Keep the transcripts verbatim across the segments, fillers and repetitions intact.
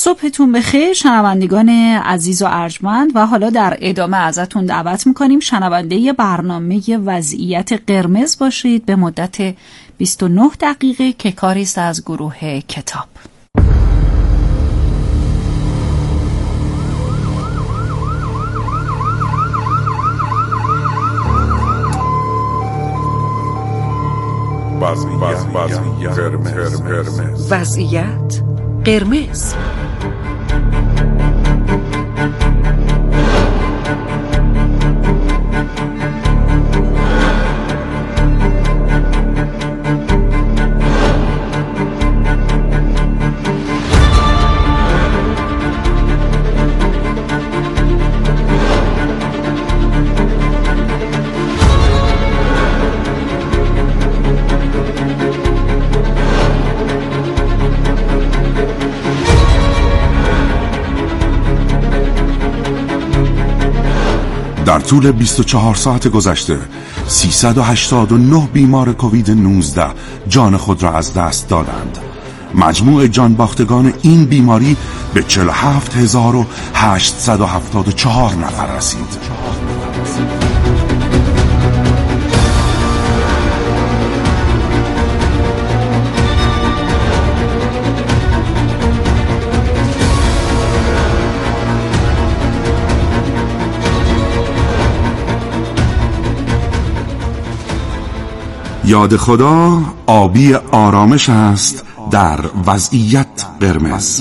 صبحتون بخیر شنوندگان عزیز و ارجمند، و حالا در ادامه ازتون دعوت میکنیم شنونده برنامه وضعیت قرمز باشید به مدت بیست و نه دقیقه که کاری است از گروه کتاب. وضعیت قرمز. وضعیت قرمز. در طول بیست و چهار ساعت گذشته سیصد و هشتاد و نه بیمار کووید نوزده جان خود را از دست دادند. مجموع جان باختگان این بیماری به چهل و هفت هزار و هشتصد و هفتاد و چهار نفر رسید. یاد خدا آبی آرامش است در وضعیت قرمز.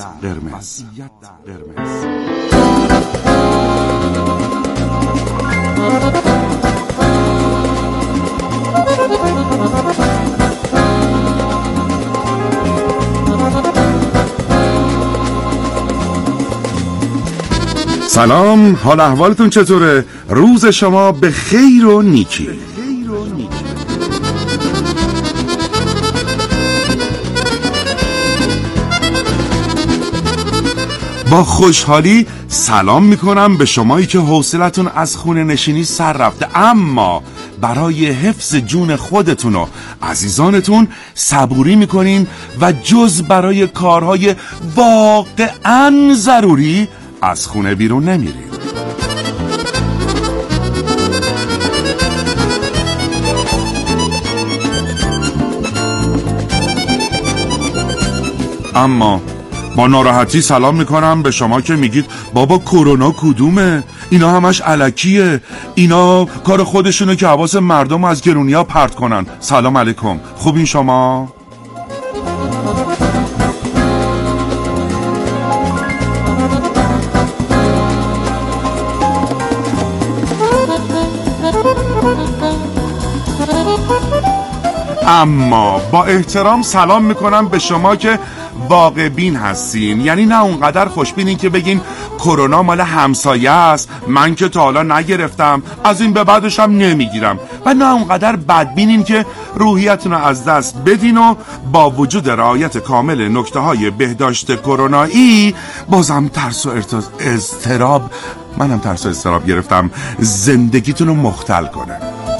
سلام، حال احوالتون چطوره؟ روز شما به خیر و نیکی. با خوشحالی سلام میکنم به شمایی که حوصلتون از خونه نشینی سر رفته، اما برای حفظ جون خودتون و عزیزانتون صبوری میکنین و جز برای کارهای واقعاً ضروری از خونه بیرون نمیرین. اما با ناراحتی سلام میکنم به شما که میگید بابا کرونا کدومه؟ اینا همش الکیه، اینا کار خودشونه که حواس مردم از گرونیا پرت کنن. سلام علیکم، خوبین شما؟ اما با احترام سلام میکنم به شما که واقع بین هستین، یعنی نه اونقدر خوشبینین که بگین کرونا مال همسایه است، من که تا حالا نگرفتم، از این به بعدش هم نمیگیرم، و نه اونقدر بدبینین که روحیتون رو از دست بدین و با وجود رعایت کامل نکته های بهداشت کرونایی بازم ترس و اضطراب، منم ترس و اضطراب گرفتم، زندگیتون رو مختل کنه.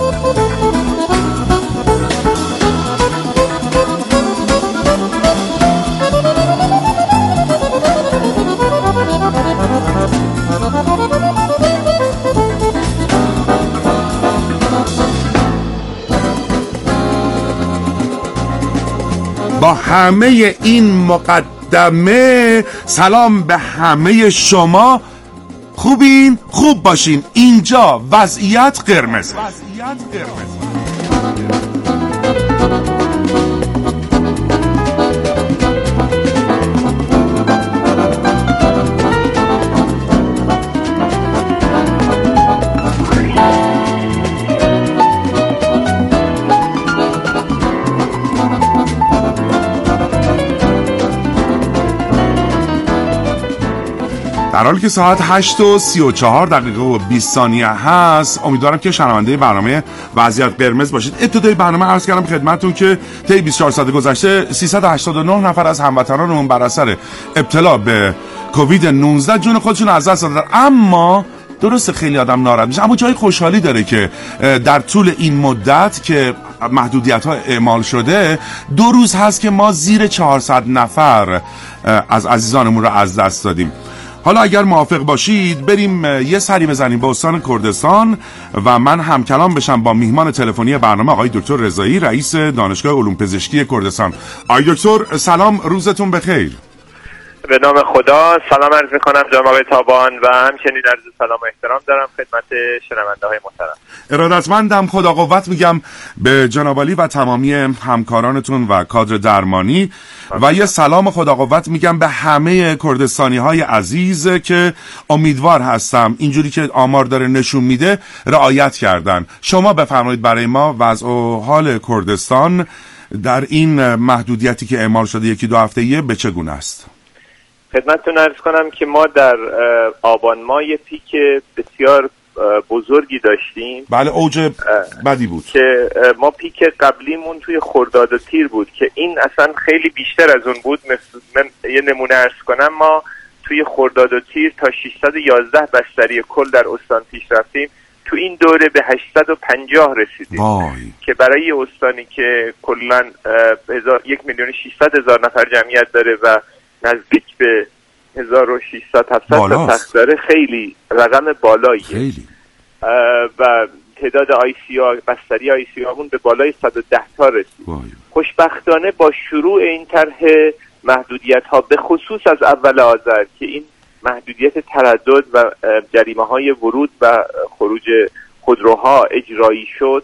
با همه این مقدمه سلام به همه شما. خوبین؟ خوب باشین. اینجا وضعیت قرمز. وضعیت قرمز. در حالی که ساعت هشت و سی و چهار دقیقه و بیست ثانیه هست، امیدوارم که شنونده برنامه وضعیت قرمز باشید. ابتدای برنامه عرض کردم خدمتتون که طی بیست و چهار ساعت گذشته سیصد و هشتاد و نه نفر از هموطنانمون بر اثر ابتلا به کووید نوزده جون خودشون از دست دادن. اما درسته خیلی آدم ناراحت میشه، اما جای خوشحالی داره که در طول این مدت که محدودیت ها اعمال شده، دو روز هست که ما زیر چهارصد نفر از عزیزانمون رو از دست دادیم. حالا اگر موافق باشید بریم یه سری بزنیم به استان کردستان و من همکلام بشم با میهمان تلفنی برنامه آقای دکتر رضایی، رئیس دانشگاه علوم پزشکی کردستان. آقای دکتر سلام، روزتون بخیر. به نام خدا سلام عرض میکنم جناب تابان و همچنین عرض سلام و احترام دارم خدمت شنونده های محترم. ارادتمندم، خدا قوت میگم به جناب عالی و تمامی همکارانتون و کادر درمانی و یه سلام خدا قوت میگم به همه کردستانی های عزیز که امیدوار هستم اینجوری که آمار داره نشون میده رعایت کردن. شما بفرمایید برای ما وضع و حال کردستان در این محدودیتی که اعمال شده یکی دو هفته‌ایه به چگونه است؟ خدمتتون عرض کنم که ما در آبان ماه پیک بسیار بزرگی داشتیم. بله، اوج بدی بود که ما پیک قبلیمون توی خرداد و تیر بود که این اصلا خیلی بیشتر از اون بود. من یه نمونه عرض کنم، ما توی خرداد و تیر تا ششصد و یازده بستری کل در استان پیش رفتیم، تو این دوره به هشتصد و پنجاه رسیدیم وای. که برای استانی که کلاً یک میلیون و ششصد هزار نفر جمعیت داره و نزدیک به هزار و ششصد هفتصد تا تخت داره خیلی رقم بالاییه خیلی. و تعداد آی سی آ بستری آی سی آمون به بالای صد و ده تا رسید. وای. خوشبختانه با شروع این طرح محدودیت ها به خصوص از اول آذر که این محدودیت تردد و جریمه های ورود و خروج خودروها اجرایی شد،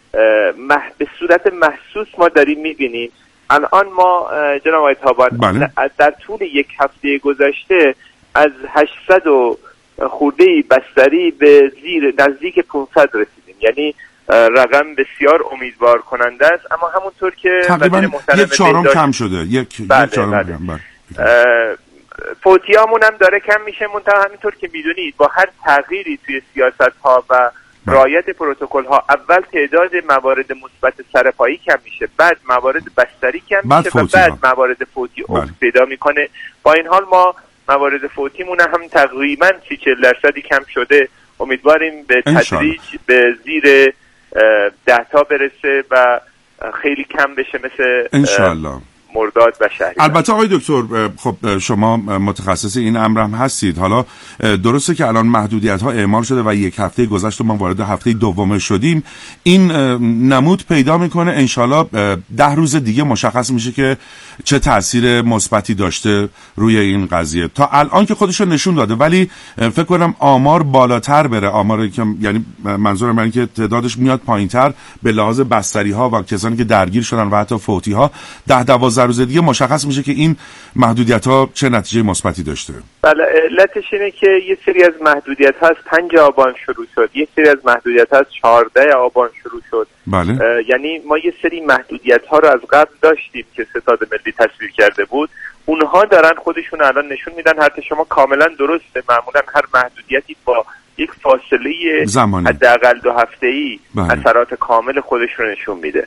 به صورت محسوس ما داریم میبینیم. الان ما جناب آقای تابان بله. در طول یک هفته گذشته از هشتصد و خورده بستری به زیر نزدیک پانصد رسیدیم، یعنی رقم بسیار امیدوار کننده است. اما همونطور که تقریبا یک چهارم کم شده، یک بله یک چهارم بله. کم. فوتیامون هم داره کم میشه، منتها همینطور که میدونید با هر تغییری توی سیاست ها و رعایت پروتکل ها، اول تعداد موارد مثبت سرپایی کم میشه، بعد موارد بستری کم میشه و بعد موارد فوتی افت پیدا میکنه. با این حال ما موارد فوتیمون هم تقریبا سی چهل درصدی کم شده. امیدواریم به تدریج به زیر ده تا برسه و خیلی کم بشه مثل انشالله مرداد و شهری. البته آقای دکتر خب شما متخصص این امر هم هستید. حالا درسته که الان محدودیت ها اعمال شده و یک هفته گذشت و ما وارد هفته دوم شدیم، این نمود پیدا میکنه. انشالله ده روز دیگه مشخص میشه که چه تأثیر مثبتی داشته روی این قضیه. تا الان که خودش رو نشون داده، ولی فکر کنم آمار بالاتر بره، آمار که یعنی منظورم اینه که تعدادش میاد پایینتر به لحاظ بستری ها و کسانی که درگیر شدن و حتی فوتی ها. ده دوازده روز دیگه مشخص میشه که این محدودیت ها چه نتیجه مثبتی داشته. بله، علتش اینه که یه سری از محدودیت ها از پنج آبان شروع شد، یه سری از محدودیت ها از چهارده آبان شروع شد. بله. یعنی ما یه سری محدودیت ها رو از قبل داشتیم که ستاد ملی تصویب کرده بود، اونها دارن خودشون الان نشون میدن. حتی شما کاملا درسته، معمولا هر محدودیتی با یک فاصله حداقل دو هفته‌ای اثرات کامل خودش رو نشون میده.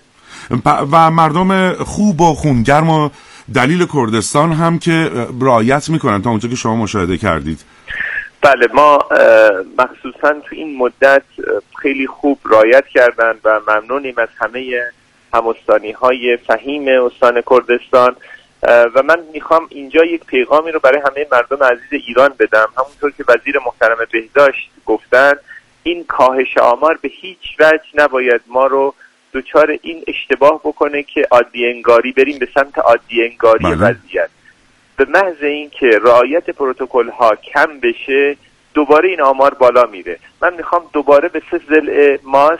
و مردم خوب و خونگرم و دلیل کردستان هم که رعایت میکنن تا اونجا که شما مشاهده کردید. بله، ما مخصوصا تو این مدت خیلی خوب رعایت کردن و ممنونیم از همه همستانی های فهیم استان کردستان. و من میخوام اینجا یک پیغامی رو برای همه مردم عزیز ایران بدم. همونطور که وزیر محترم بهداشت گفتن، این کاهش آمار به هیچ وجه نباید ما رو دوچار این اشتباه بکنه که عادی انگاری بریم به سمت عادی انگاری وضعیت. به محض این که رعایت پروتکل ها کم بشه، دوباره این آمار بالا میره. من میخوام دوباره به سه ضلع ماسک،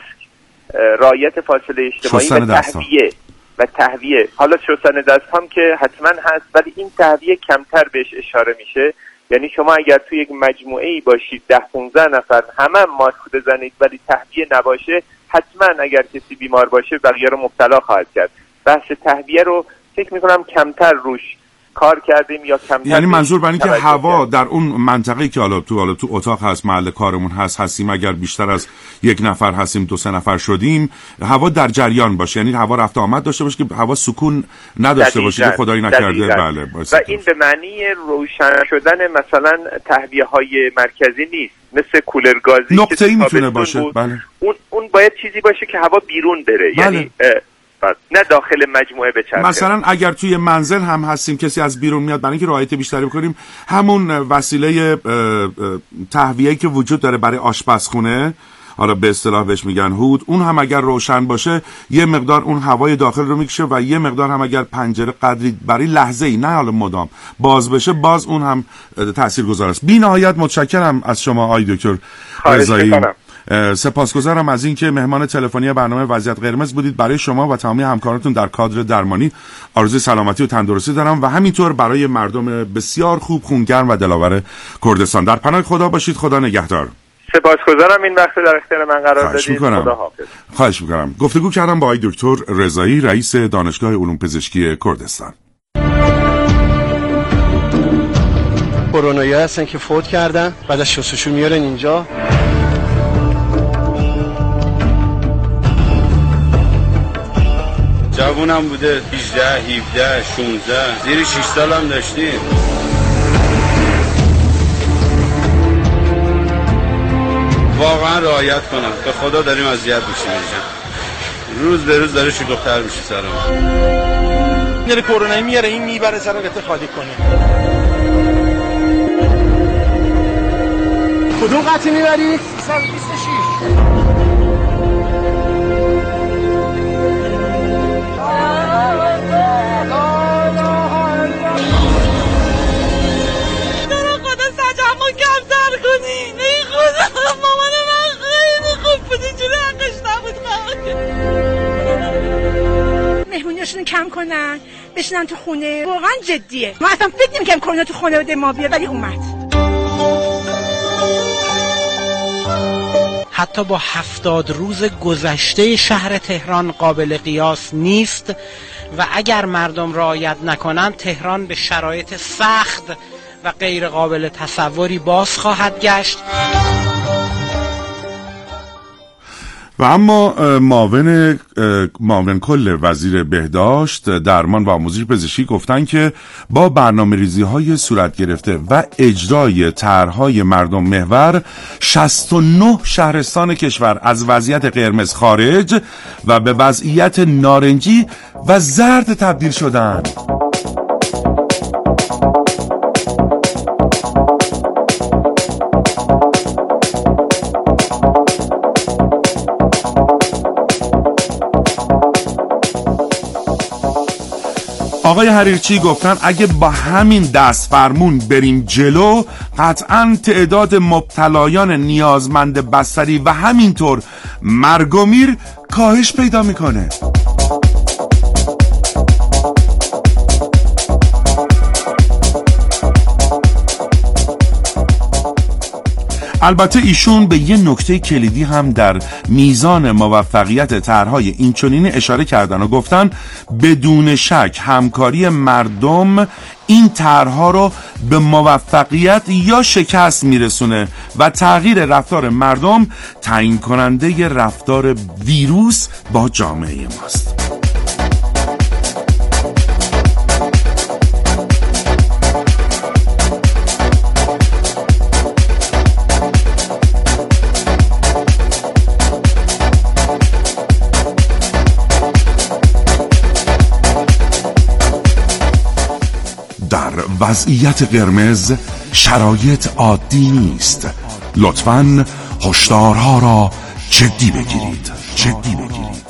رعایت فاصله اجتماعی و تهویه و تهویه حالا شستن دست هم که حتما هست، ولی این تهویه کمتر بهش اشاره میشه. یعنی شما اگر توی یک مجموعه ای باشید ده پانزده نفر همه هم ماسک بزنید ولی تهویه نباشه، حتما اگر کسی بیمار باشه بقیه رو مبتلا خواهد کرد. بحث تهویه رو فکر میکنم کمتر روش کار کردیم یا کمتر. یعنی منظور بر این که هوا در اون منطقه‌ای که حالا تو حالا تو اتاق هست، محل کارمون هست هستیم، اگر بیشتر از یک نفر هستیم، دو سه نفر شدیم، هوا در جریان باشه، یعنی هوا رفت آمد داشته باشه که هوا سکون نداشته باشه که خدایی نکرده. بله. و این به معنی روشن شدن مثلا تهویه‌های مرکزی نیست، مثل کولر گازی نقطه‌ای میتونه باشه. بله. اون اون باید چیزی باشه که هوا بیرون بره. بله. یعنی نه داخل مجموعه بچرخه. مثلا اگر توی منزل هم هستیم، کسی از بیرون میاد، برای اینکه رعایت بیشتری بکنیم، همون وسیله تهویه‌ای که وجود داره برای آشپزخونه، حالا به اصطلاح بهش میگن هود، اون هم اگر روشن باشه یه مقدار اون هوای داخل رو میکشه و یه مقدار هم اگر پنجره قدری برای لحظه‌ای، نه حالا مدام، باز بشه، باز اون هم تاثیرگذار است. بی‌نهایت متشکرم از شما آقای دکتر رضایی. سپاسگزارم از اینکه مهمان تلفنی برنامه وضعیت قرمز بودید. برای شما و تمامی همکارانتون در کادر درمانی آرزوی سلامتی و تندرستی دارم و همینطور برای مردم بسیار خوب، خونگرم و دلاور کردستان. در پناه خدا باشید. خدا نگهدار. سپاسگزارم این وقت در اختیار من قرار دادید. خدا حافظ. خواهش می‌کنم. گفتگو کردم با آقای دکتر رضایی، رئیس دانشگاه علوم پزشکی کردستان. کرونایی هستن که فوت کردن، بعد از شستشو میارن اینجا. جوونم بوده، هجده، هفده، شانزده، زیر شش سال هم داشتیم. واقعا رعایت کنم، به خدا داریم اذیت میشیم اینجا، روز به روز داره شلوغ‌تر میشه سرمون. میره کرونایی میاره، این میبره سر قطعه خالی کنه. کدوم قطعه میبری؟ سیصد و بیست و شش. مهمونیاشونو کم کنن، بشینن تو خونه. واقعا جدیه. ما اصلا فکر نمی‌کردیم کرونا تو خونه بده ما بیاد، ولی اومد. حتی با هفتاد روز گذشته شهر تهران قابل قیاس نیست و اگر مردم رعایت نکنن، تهران به شرایط سخت و غیر قابل تصوری باز خواهد گشت. و اما معاون معاون کل وزیر بهداشت، درمان و آموزش پزشکی گفتن که با برنامه‌ریزی های صورت گرفته و اجرای طرح‌های مردم محور، شصت و نه شهرستان کشور از وضعیت قرمز خارج و به وضعیت نارنجی و زرد تبدیل شدند. آقای حریرچی گفتن اگه با همین دست فرمون بریم جلو، قطعاً تعداد مبتلایان نیازمند بستری و همینطور مرگ و میر کاهش پیدا میکنه. البته ایشون به یه نکته کلیدی هم در میزان موفقیت طرح‌های اینچنینی اشاره کردن و گفتن بدون شک همکاری مردم این طرح‌ها رو به موفقیت یا شکست میرسونه و تغییر رفتار مردم تعیین کننده رفتار ویروس با جامعه ماست. در وضعیت قرمز شرایط عادی نیست. لطفاً هشدارها را جدی بگیرید. جدی بگیرید.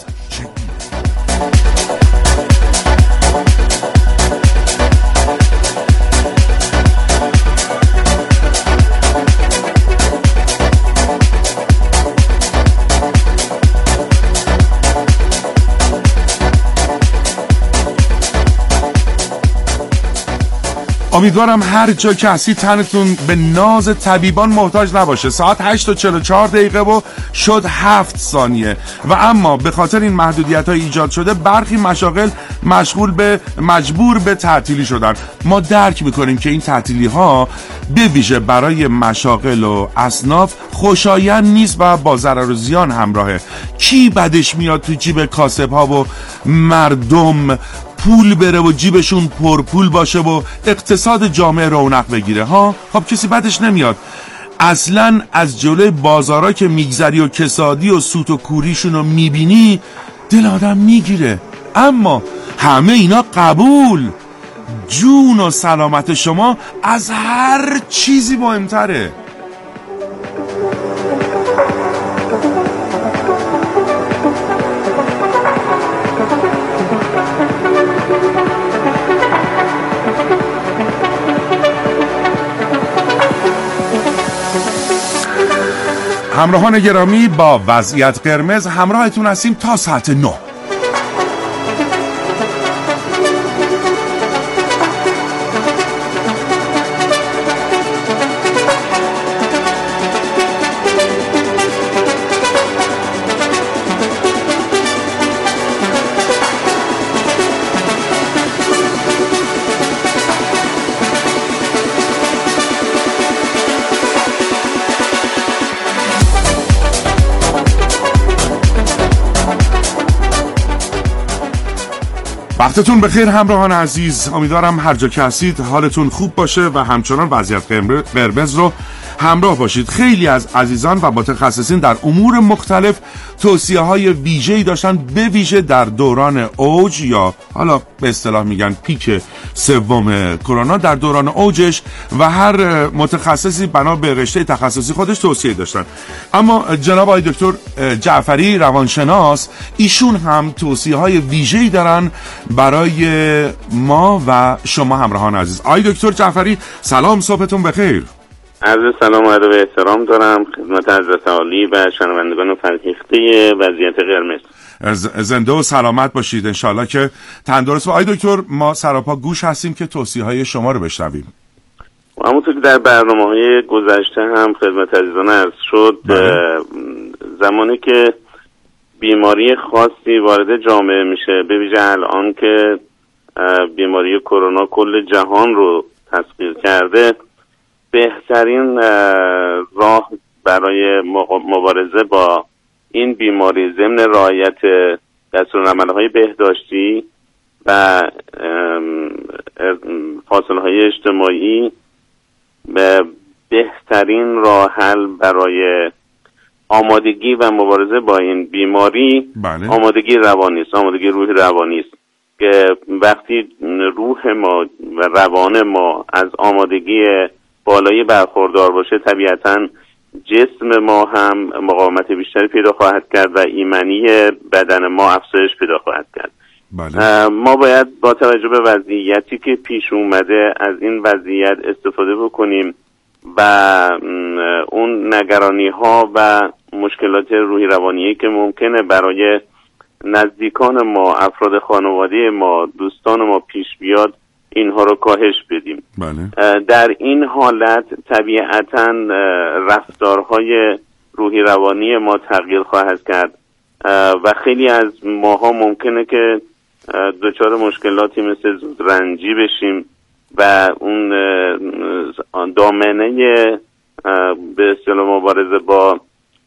امیدوارم هر جا که هستی تنتون به ناز طبیبان محتاج نباشه. ساعت هشت و چهل و چهار دقیقه و شد هفت ثانیه و اما به خاطر این محدودیت های ایجاد شده برخی مشاغل مشغول به مجبور به تعطیلی شدن. ما درک میکنیم که این تعطیلی ها به ویژه برای مشاغل و اصناف خوشایند نیست و با ضرر و زیان همراهه. کی بدش میاد تو جیب کاسب ها و مردم پول بره و جیبشون پرپول باشه و اقتصاد جامعه رونق بگیره ها؟ خب کسی بدش نمیاد. اصلا از جلوی بازارا که میگذری و کسادی و سوت و کوریشون رو میبینی دل آدم میگیره. اما همه اینا قبول، جون و سلامت شما از هر چیزی مهمتره. همراهان گرامی، با وضعیت قرمز همراهتون هستیم تا ساعت نه. وقتتون بخیر همراهان عزیز، امیدوارم هر جا که هستید حالتون خوب باشه و همچنان وضعیت قرمز رو همراه باشید. خیلی از عزیزان و متخصصین در امور مختلف توصیه های ویژه‌ای داشتن، به ویژه در دوران اوج یا حالا به اصطلاح میگن پیک سوم کرونا، در دوران اوجش و هر متخصصی بنا به رشته تخصصی خودش توصیه داشتن. اما جناب آقای دکتر جعفری روانشناس، ایشون هم توصیه های ویژه‌ای دارن برای ما و شما همراهان عزیز. آقای دکتر جعفری سلام، صبحتون بخیر. عرض سلام و ادب و احترام دارم خدمت حضرت عالی و شنوندگان فرهیخته وضعیت قرمز. زنده و سلامت باشید انشالله که تندرست. و آقای دکتر ما سراپا گوش هستیم که توصیه های شما رو بشنویم. همونطور که در برنامه‌های گذشته هم خدمت عزیزان عرض شد، زمانی که بیماری خاصی وارد جامعه میشه، به ویژه الان که بیماری کرونا کل جهان رو تسخیر کرده، بهترین راه برای مبارزه با این بیماری ضمن رعایت دستورالعمل‌های بهداشتی و فاصله‌های اجتماعی به بهترین راه حل برای آمادگی و مبارزه با این بیماری بله. آمادگی روانی است، آمادگی روح روانی است که وقتی روح ما و روان ما از آمادگی بالایی برخوردار باشه، طبیعتاً جسم ما هم مقاومت بیشتری پیدا خواهد کرد و ایمنی بدن ما افزایش پیدا خواهد کرد. بله. ما باید با توجه به وضعیتی که پیش اومده از این وضعیت استفاده بکنیم و اون نگرانی ها و مشکلات روحی روانی که ممکنه برای نزدیکان ما، افراد خانواده ما، دوستان ما پیش بیاد، اینها رو کاهش بدیم. بله. در این حالت طبیعتاً رفتارهای روحی روانی ما تغییر خواهد کرد و خیلی از ماها ممکنه که دچار مشکلاتی مثل زودرنجی بشیم و اون دامنه به اصطلاح مبارزه با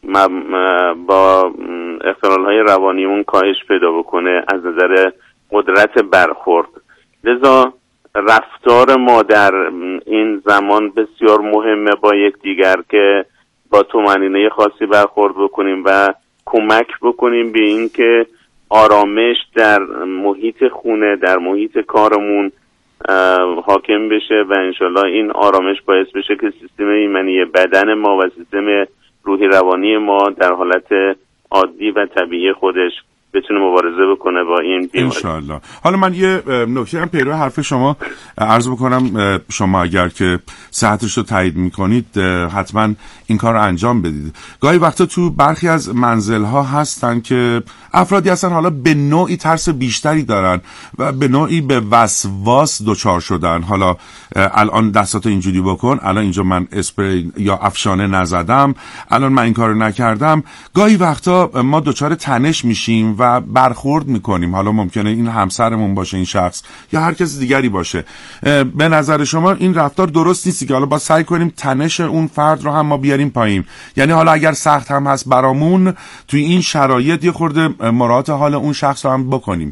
با اختلال‌های روانیمون کاهش پیدا بکنه از نظر قدرت برخورد. لذا رفتار ما در این زمان بسیار مهمه با یکدیگر که با طمأنینه خاصی برخورد بکنیم و کمک بکنیم به این که آرامش در محیط خونه، در محیط کارمون حاکم بشه و انشالله این آرامش باعث بشه که سیستم ایمنی بدن ما و سیستم روحی روانی ما در حالت عادی و طبیعی خودش بتونه مبارزه بکنه با این بیماری انشالله. حالا من یه نکته هم پیرو حرف شما عرض بکنم، شما اگر که صحتش رو تایید میکنید حتما این کار رو انجام بدید. گاهی وقتا تو برخی از منزل‌ها هستن که افرادی هستن حالا به نوعی ترس بیشتری دارن و به نوعی به وسواس دچار شدن. حالا الان دستاتو اینجوری بکن، الان اینجا من اسپری یا افشانه نزدم، الان من این کارو نکردم. گاهی وقتا ما دچار تنش میشیم و برخورد میکنیم، حالا ممکنه این همسرمون باشه این شخص یا هر کس دیگری باشه. به نظر شما این رفتار درست نیستی که حالا با سعی کنیم تنش اون فرد رو هم ما بیاریم پایین؟ یعنی حالا اگر سخت هم هست برامون توی این شرایط یه خورده مراعات حال اون شخص رو هم بکنیم.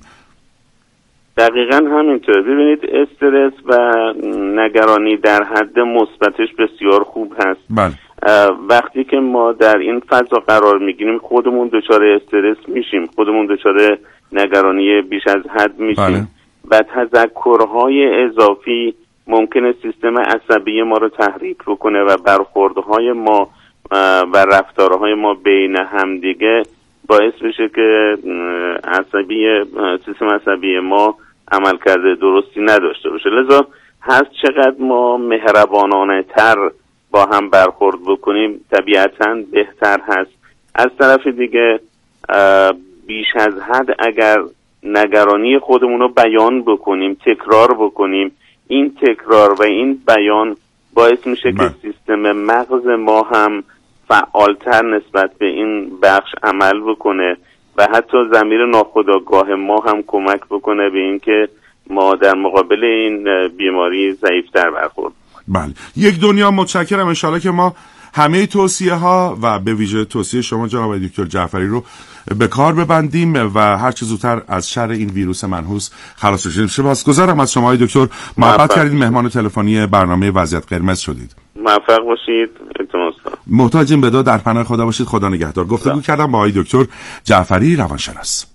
دقیقاً همینطور. ببینید استرس و نگرانی در حد مثبتش بسیار خوب هست. بله. وقتی که ما در این فضا قرار میگیریم خودمون دچار استرس میشیم، خودمون دچار نگرانی بیش از حد میشیم. بله. و تذکرهای اضافی ممکنه سیستم عصبی ما رو تحریک بکنه و برخوردهای ما و رفتارهای ما بین همدیگه باعث بشه که عصبی سیستم عصبی ما عمل کرده درستی نداشته باشه. لذا هست چقدر ما مهربانانه تر با هم برخورد بکنیم طبیعتاً بهتر هست. از طرف دیگه بیش از حد اگر نگرانی خودمون رو بیان بکنیم، تکرار بکنیم، این تکرار و این بیان باعث میشه که سیستم مغز ما هم فعالتر نسبت به این بخش عمل بکنه و حتی ضمیر ناخودآگاه ما هم کمک بکنه به این که ما در مقابل این بیماری ضعیفتر برخورد. بله. یک دنیا متشکرم. انشالله که ما همه توصیه ها و به ویژه توصیه شما جناب دکتر جعفری رو به کار ببندیم و هر چه زودتر از شر این ویروس منحوس خلاص شیم. سپاسگزارم از شما دکتر، محبت کردید، مهمان تلفنی برنامه وضعیت قرمز شدید. موفق باشید. محتاجیم به دعا، در پناه خدا باشید. خدا نگهدار. گفتگو کردم با آقای دکتر جعفری، روانشناس.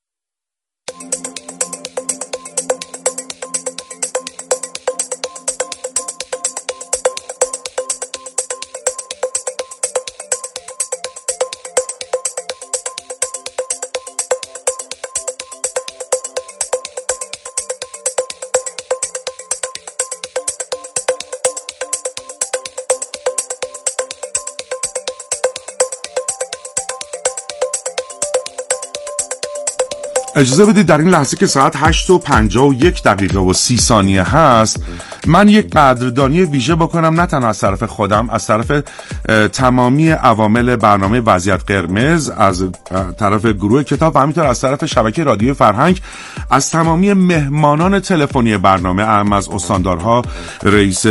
اجازه بدید در این لحظه که ساعت هشت و پنجاه و یک دقیقه و سی ثانیه هست من یک قدردانی ویژه بکنم، نه تنها از طرف خودم، از طرف تمامی عوامل برنامه وضعیت قرمز، از طرف گروه کتاب و همینطور از طرف شبکه رادیو فرهنگ، از تمامی مهمانان تلفنی برنامه، اهم از استاندارها، رئیس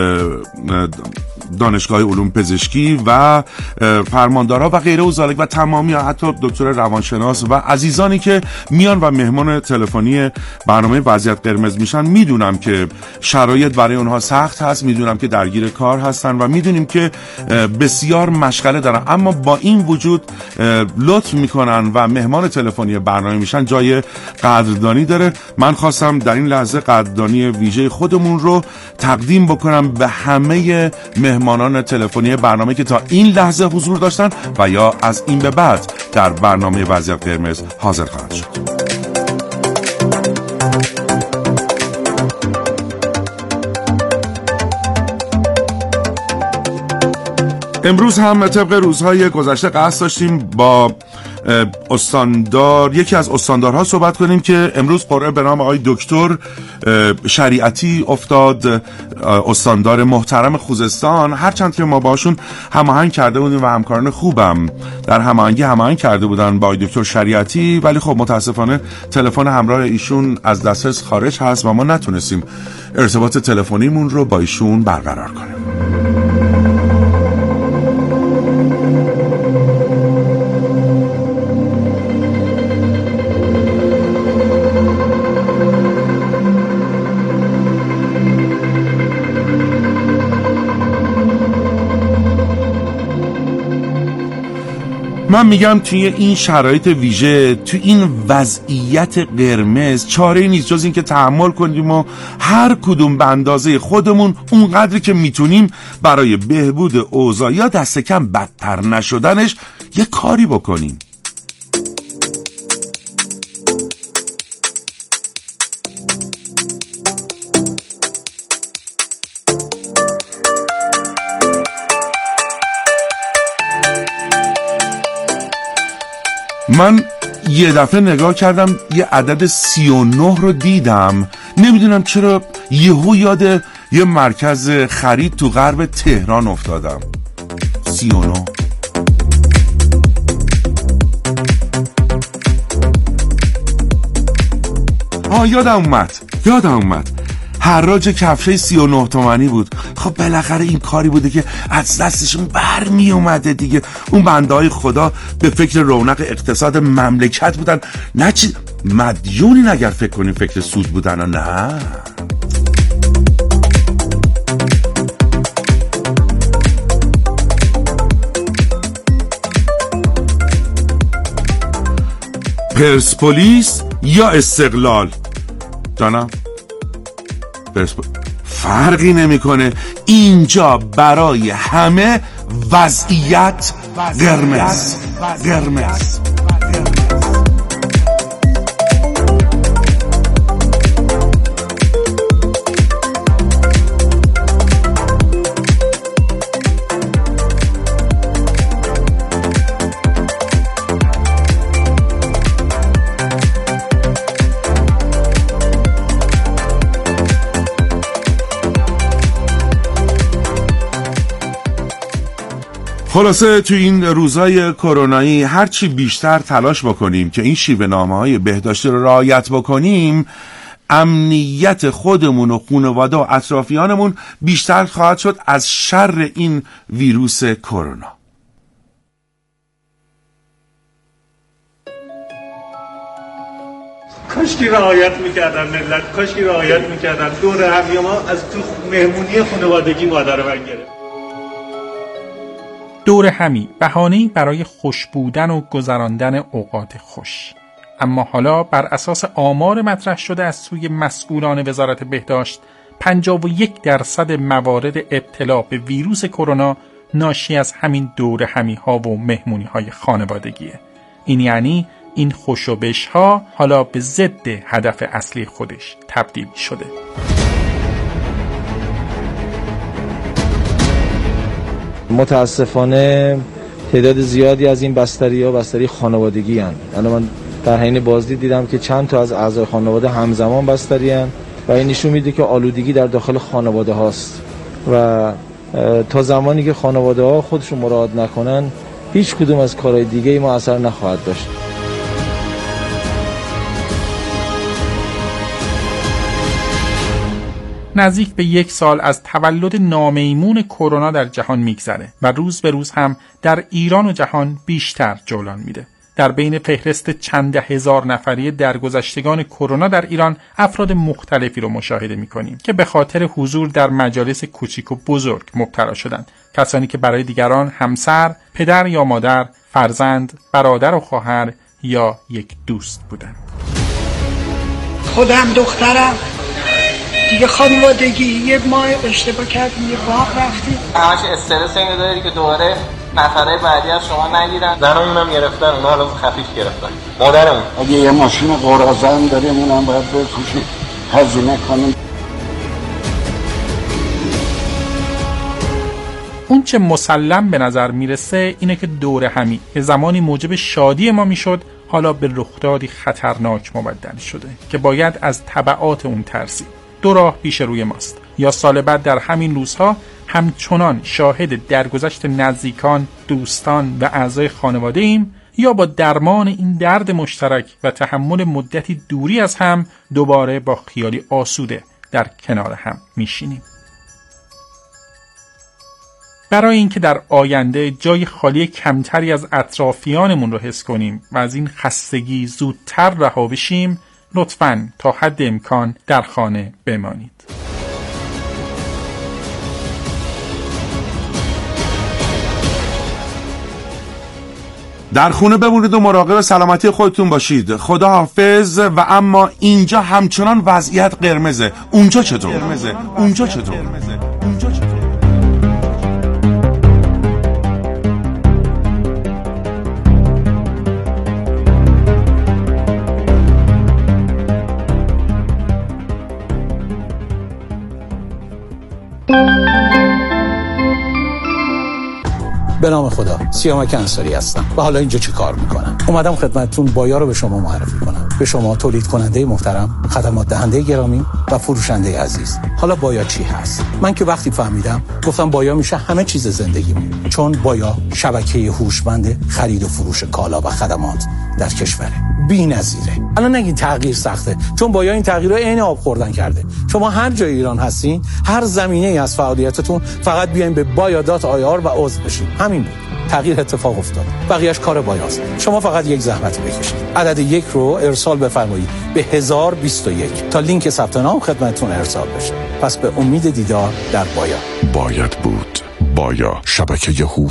دانشگاه علوم پزشکی و فرماندارها و غیره و ذالک و تمامی حتی دکتر روانشناس و عزیزانی که میان و مهمان تلفنی برنامه وضعیت قرمز میشن. میدونم که شرایط برای اونها سخت هست، میدونم که درگیر کار هستن و میدونیم که بسیار مشغله دارن، اما با این وجود لطف میکنن و مهمان تلفنی برنامه میشن. جای قدردانی داره. من خواستم در این لحظه قدردانی ویژه خودمون رو تقدیم بکنم به همه مهمانان تلفنی برنامه که تا این لحظه حضور داشتن و یا از این به بعد در برنامه وضعیت قرمز حاضر خواهند شد. امروز هم طبق روزهای گذشته قصد داشتیم با استاندار یکی از استاندارها صحبت کنیم که امروز قرعه به نام آقای دکتر شریعتی افتاد، استاندار محترم خوزستان. هرچند که ما باشون هماهنگ کرده بودیم و همکاران خوبم در هماهنگی هماهنگ کرده بودن با آقای دکتر شریعتی، ولی خب متاسفانه تلفن همراه ایشون از دسترس خارج هست و ما نتونستیم ارتباط تلفنیمون رو با ایشون برقرار کنیم. من میگم توی این شرایط ویژه، توی این وضعیت قرمز، چاره نیست جز این که تحمل کنیم و هر کدوم به اندازه خودمون اونقدری که میتونیم برای بهبود اوضاع یا دست کم بدتر نشدنش یه کاری بکنیم. من یه دفعه نگاه کردم یه عدد سی و نه رو دیدم، نمیدونم چرا یهو یاد یه مرکز خرید تو غرب تهران افتادم. سی و نه. آه یادم اومد یادم اومد حراج کفشه سی و نه تومانی بود. خب بالاخره این کاری بوده که از دستشون بر می اومده دیگه. اون بنده های خدا به فکر رونق اقتصاد مملکت بودن، نه چی مدیونین اگر فکر کنیم فکر سود بودن و نه. پرسپولیس یا استقلال؟ جانم پرسپولیس فرقی نمیکنه، اینجا برای همه وضعیت قرمز قرمز. خلاصه تو این روزهای کرونایی هرچی بیشتر تلاش بکنیم که این شیوه نامه‌های بهداشتی رو رعایت بکنیم، امنیت خودمون و خانواده و اطرافیانمون بیشتر خواهد شد از شر این ویروس کرونا. کاشکی رعایت میکردن ملت، کاشکی رعایت میکردن. دور همی ما از تو مهمونی خانوادگی مادر من گرفت. دور همی بهانه‌ای برای خوش بودن و گذراندن اوقات خوش. اما حالا بر اساس آمار مطرح شده از سوی مسئولان وزارت بهداشت، پنجاه و یک درصد موارد ابتلا به ویروس کرونا ناشی از همین دور همی ها و مهمونی های خانوادگیه. این یعنی این خوشوبش ها حالا به ضد هدف اصلی خودش تبدیل شده. متاسفانه تعداد زیادی از این بستری ها بستری خانوادگی هستند. من در حین بازدید دیدم که چند تا از اعضای خانواده همزمان بستری هستند و این نشون میده که آلودگی در داخل خانواده هاست و تا زمانی که خانواده ها خودشون مراعات نکنن هیچ کدوم از کارهای دیگه ای ما اثر نخواهد داشت. نزدیک به یک سال از تولد نامیمون کرونا در جهان میگذره و روز به روز هم در ایران و جهان بیشتر جولان میده. در بین فهرست چند هزار نفری درگذشتگان کرونا در ایران افراد مختلفی رو مشاهده میکنیم که به خاطر حضور در مجالس کوچیک و بزرگ مبتلا شدند. کسانی که برای دیگران همسر، پدر یا مادر، فرزند، برادر و خواهر یا یک دوست بودند. خودم دخترم دیگه خانوادگی یه ماه اشتباه کردیم، یه باغ رفتیم، همش استرس اینو داری که دوباره نفرای بعدی از شما نگیرن. زنامون هم گرفتن، اونا حالا خفیف گرفتن. مادرمون اگه یه ماشین قرازه هم داریم اونم باید بفروشیم، هزینه کنیم. اون چه مسلم به نظر میرسه اینه که دور همی که زمانی موجب شادی ما میشد حالا به رخدادی خطرناک مبدل شده که باید از تبعات اون ترسید. دو راه پیش روی ماست: یا سال بعد در همین روزها همچنان شاهد درگذشت نزدیکان، دوستان و اعضای خانواده ایم، یا با درمان این درد مشترک و تحمل مدتی دوری از هم دوباره با خیالی آسوده در کنار هم میشینیم. برای اینکه در آینده جای خالی کمتری از اطرافیانمون رو حس کنیم و از این خستگی زودتر رها بشیم، لطفاً تا حد امکان در خانه بمانید. در خونه بمونید و مراقب سلامتی خودتون باشید. خدا حافظ. و اما اینجا همچنان وضعیت قرمزه. اونجا چطور؟ قرمزه. اونجا چطور؟ اونجا چطور؟ به نام خدا، سیامک انصاری هستم و حالا اینجا چه کار میکنم؟ اومدم خدمتتون بایا رو به شما معرفی کنم. به شما تولید کننده محترم، خدمات دهنده گرامی و فروشنده عزیز. حالا بایا چی هست؟ من که وقتی فهمیدم گفتم بایا میشه همه چیز زندگیمون، چون بایا شبکه هوشمند خرید و فروش کالا و خدمات در کشوره. بی‌نظیره. الان نگین تغییر سخته، چون بایا این تغییر رو عین آب خوردن کرده. شما هر جای ایران هستین، هر زمینه‌ای از فعالیتتون، فقط بیاین به بایا دات آی آر و عضو بشین. همین بود. تغییر اتفاق افتاد. بقیه‌اش کار بایاست. شما فقط یک زحمت بکشید. عدد یک رو ارسال بفرمایید به هزار و بیست و یک تا لینک ثبت نام خدمتتون ارسال بشه. پس به امید دیدار در بایا. باید بود. بایا، شبکه هوش